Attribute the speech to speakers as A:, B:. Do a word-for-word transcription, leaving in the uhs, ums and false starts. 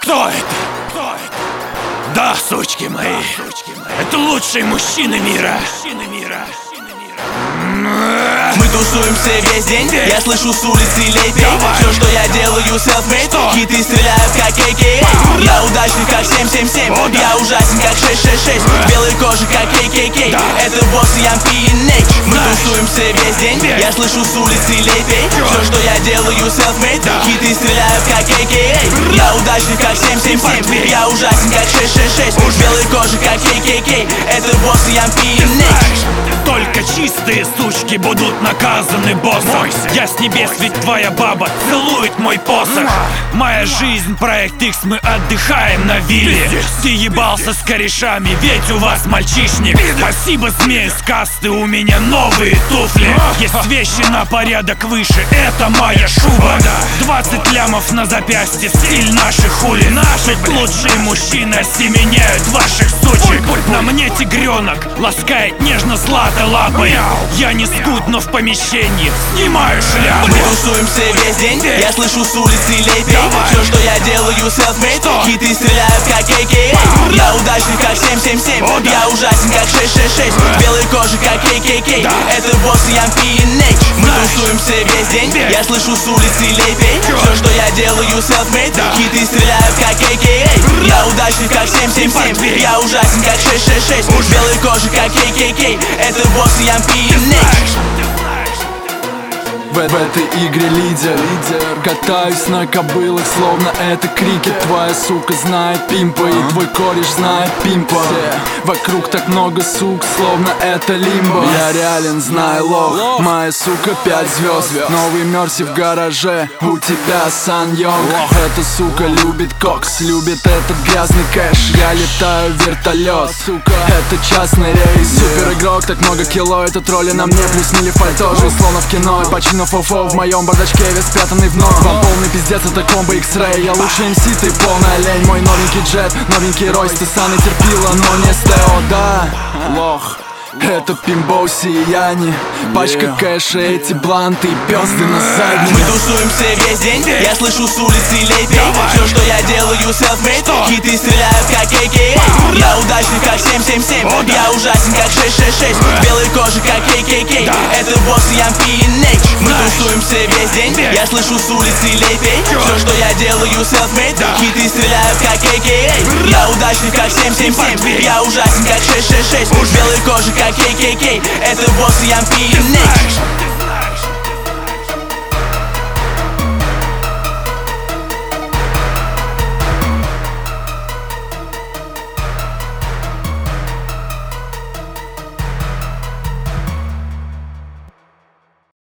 A: Кто это? Кто это? Да, сучки мои, да, сучки мои. Это лучшие мужчины мира. Мужчины мира.
B: Мы тусуемся весь день, я слышу с улицы лепей. Все, что я делаю, self-made. Хиты стреляют как эй кей эй. Я удачный как семь семь семь. Я ужасен как шесть шесть шесть. Белой кожи как кей кей кей. Это босс и эм пи и Nate. Мы тусуемся весь день, я слышу с улицы лепей. Все, что я делаю, self-made. Хиты стреляют как эй кей эй. Я удачный как семь семь семь. Я ужасен как шесть шесть шесть. Белой кожи как кей кей кей. Это босс и эм пи и Nate.
A: Только чистые сучки будут наказаны боссом. Я с небес, ведь твоя баба целует мой посох. Моя жизнь, проект X, мы отдыхаем на вилле. Ты ебался с корешами, ведь у вас мальчишник. Спасибо, змеи с касты, у меня новые туфли. Есть вещи на порядок выше, это моя шуба. Двадцать лямов на запястье, стиль наших хули. Наши лучшие мужчины осеменяют ваших сучек. На мне тигренок ласкает нежно злато лапой. Я не скут, но в помещении снимаю шляпу.
B: Мы тусуемся весь день, я слышу с улицы лепей. Все, что я делаю, self-made. Хиты стреляют как эй кей эй. Я удачный как семь семь семь. Я ужасен как шесть шесть шесть. Белой кожи как кей кей кей. Это босс и эм пи и Nate. Мы тусуемся весь день, я слышу с улицы лепей. Все, что я делаю, self-made. Хиты стреляют как эй кей эй. Я удачный как семь семь семь. Я ужасен как шесть шесть шесть. Белой кожи как кей кей кей. Это босс и эм пи и Nate.
C: В, в этой игре лидер, лидер. Катаюсь на кобылах, словно это крикет. Твоя сука знает пимпа, и твой кореш знает пимпа. Вокруг так много сук, словно это лимбо. Я реален, знаю лох, моя сука пять звезд. Новый Мерси в гараже, у тебя Сан Йонг. Эта сука любит кокс, любит этот грязный кэш. Я летаю в вертолет, сука, это частный рейс. Супер игрок, так много кило, это тролли на мне. Плюс мили фальто, жизнь словно в кино. Почину фофо в моем бардачке, весь спрятанный в ног. Вам полный пиздец, это комбо X-Ray. Я лучший эм си, ты полная лень. Мой новенький джет, новенький Ройс. Ты саны терпила, но не Стео, да, лох. Это пимбоу сияние, пачка кэша, эти бланты и пёсты на заднице.
B: Мы тусуемся весь день, я слышу с улицы лепей. Все, что я делаю, self-made. Хиты стреляют как эй кей эй. Я удачный как семь семь семь. Я ужасен как шесть шесть шесть. Белой кожи как кей кей кей. Это босс и эм пи и Nate. Мы тусуемся весь день, я слышу с улицы лепей. Все, что я делаю, self-made. Хиты стреляют как эй кей эй. Я удачный как семь семь семь. Я ужасен как шесть шесть шесть. Белой кожи как кей кей кей. Это босс и эм пи и Nate.